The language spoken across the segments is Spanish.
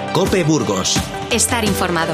COPE Burgos. Estar informado.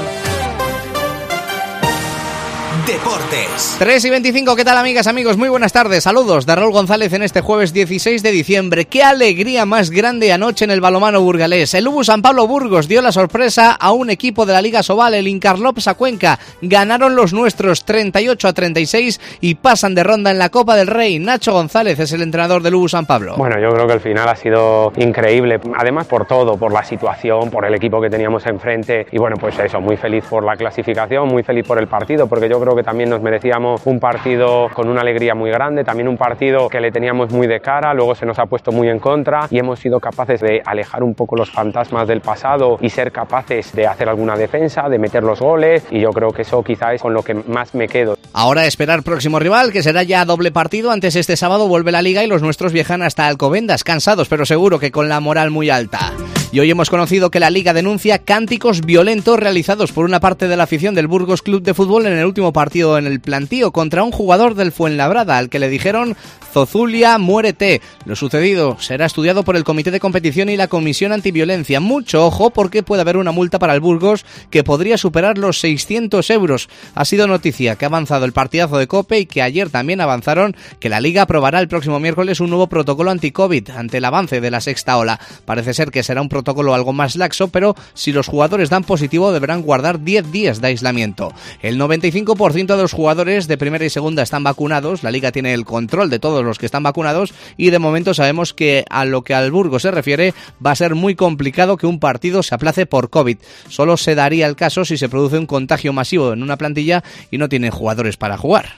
Deportes. 3:25, ¿qué tal, amigas, amigos? Muy buenas tardes, saludos de Raúl González en este jueves 16 de diciembre. ¡Qué alegría más grande anoche en el balonmano burgalés! El UBU San Pablo Burgos dio la sorpresa a un equipo de la Liga Sobal, el Incarlops a Cuenca. Ganaron los nuestros 38-36 y pasan de ronda en la Copa del Rey. Nacho González es el entrenador del UBU San Pablo. Bueno, yo creo que el final ha sido increíble, además por todo, por la situación, por el equipo que teníamos enfrente y bueno, pues eso, muy feliz por la clasificación, muy feliz por el partido, porque yo creo que también nos merecíamos un partido con una alegría muy grande, también un partido que le teníamos muy de cara, luego se nos ha puesto muy en contra y hemos sido capaces de alejar un poco los fantasmas del pasado y ser capaces de hacer alguna defensa, de meter los goles, y yo creo que eso quizá es con lo que más me quedo. Ahora esperar próximo rival, que será ya doble partido. Antes este sábado vuelve la Liga y los nuestros viajan hasta Alcobendas, cansados pero seguro que con la moral muy alta. Y hoy hemos conocido que la Liga denuncia cánticos violentos realizados por una parte de la afición del Burgos Club de Fútbol en el último partido en el plantío contra un jugador del Fuenlabrada, al que le dijeron "Zozulia, muérete". Lo sucedido será estudiado por el Comité de Competición y la Comisión Antiviolencia. Mucho ojo, porque puede haber una multa para el Burgos que podría superar los 600 euros. Ha sido noticia que ha avanzado el partidazo de COPE y que ayer también avanzaron que la Liga aprobará el próximo miércoles un nuevo protocolo anti-COVID ante el avance de la sexta ola. Parece ser que será un protocolo algo más laxo, pero si los jugadores dan positivo deberán guardar 10 días de aislamiento. El 95% de los jugadores de primera y segunda están vacunados. La Liga tiene el control de todos los que están vacunados y de momento sabemos que a lo que al Burgos se refiere va a ser muy complicado que un partido se aplace por COVID. Solo se daría el caso si se produce un contagio masivo en una plantilla y no tienen jugadores para jugar.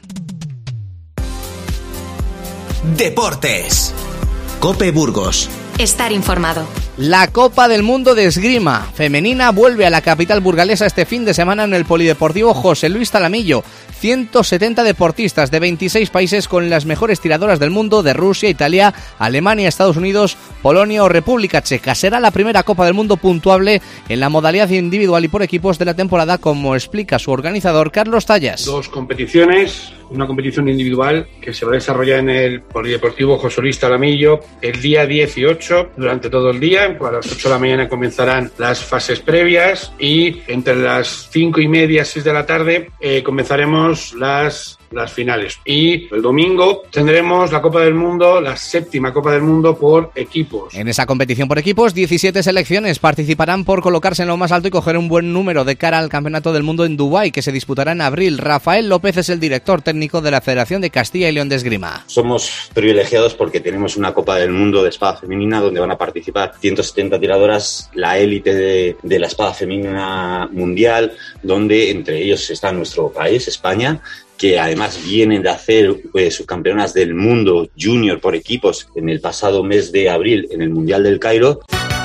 Deportes. COPE Burgos. Estar informado. La Copa del Mundo de Esgrima femenina vuelve a la capital burgalesa este fin de semana en el Polideportivo José Luis Talamillo. 170 deportistas de 26 países con las mejores tiradoras del mundo, de Rusia, Italia, Alemania, Estados Unidos, Polonia o República Checa. Será la primera Copa del Mundo puntuable en la modalidad individual y por equipos de la temporada, como explica su organizador Carlos Tallas. 2 competiciones, una competición individual que se va a desarrollar en el Polideportivo José Luis Talamillo el día 18 durante todo el día. A las 8 de la mañana comenzarán las fases previas y entre las 5:30 y 6 de la tarde comenzaremos las finales. Y el domingo tendremos la Copa del Mundo, la 7ª Copa del Mundo por equipos. En esa competición por equipos, 17 selecciones participarán por colocarse en lo más alto y coger un buen número de cara al Campeonato del Mundo en Dubái, que se disputará en abril. Rafael López es el director técnico de la Federación de Castilla y León de Esgrima. Somos privilegiados porque tenemos una Copa del Mundo de espada femenina donde van a participar 170 tiradoras, la élite de la espada femenina mundial, donde entre ellos está nuestro país, España, que además vienen de hacer subcampeonas del mundo junior por equipos en el pasado mes de abril en el Mundial del Cairo.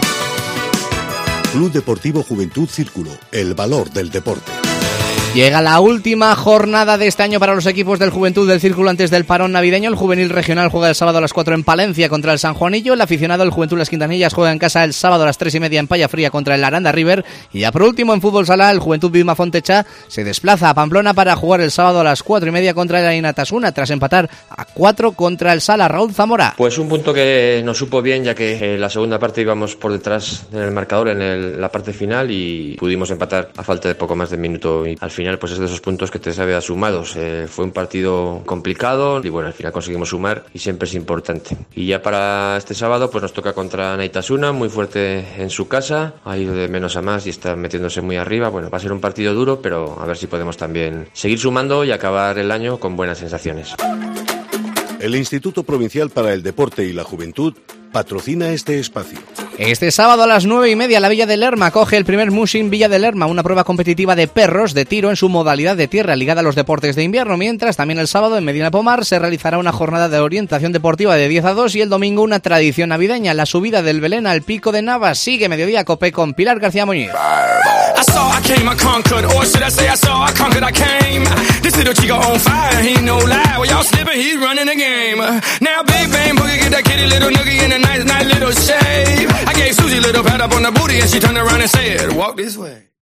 Club Deportivo Juventud Círculo, el valor del deporte. Llega la última jornada de este año para los equipos del Juventud del Círculo antes del parón navideño. El juvenil regional juega el sábado a las 4 en Palencia contra el San Juanillo. El aficionado del Juventud Las Quintanillas juega en casa el sábado a las 3:30 en Palla Fría contra el Aranda River. Y ya por último en fútbol sala, el Juventud Vilma Fontecha se desplaza a Pamplona para jugar el sábado a las 4:30 contra el Ainatasuna tras empatar a 4 contra el Sala. Raúl Zamora. Pues un punto que nos supo bien, ya que en la segunda parte íbamos por detrás en el marcador en la parte final y pudimos empatar a falta de poco más de minuto, y al final pues es de esos puntos que te sabe a sumados. Fue un partido complicado y bueno, al final conseguimos sumar y siempre es importante. Y ya para este sábado pues nos toca contra Ainatasuna, muy fuerte en su casa, ha ido de menos a más y está metiéndose muy arriba. Bueno, va a ser un partido duro, pero a ver si podemos también seguir sumando y acabar el año con buenas sensaciones. El Instituto Provincial para el Deporte y la Juventud patrocina este espacio. Este sábado a las 9:30 la Villa de Lerma acoge el primer Mushing Villa de Lerma, una prueba competitiva de perros de tiro en su modalidad de tierra ligada a los deportes de invierno, mientras también el sábado en Medina Pomar se realizará una jornada de orientación deportiva de 10 a 2 y el domingo una tradición navideña, la subida del Belén al Pico de Navas. Sigue Mediodía COPE con Pilar García Muñiz. Pat up on the booty and she turned around and said, walk this way.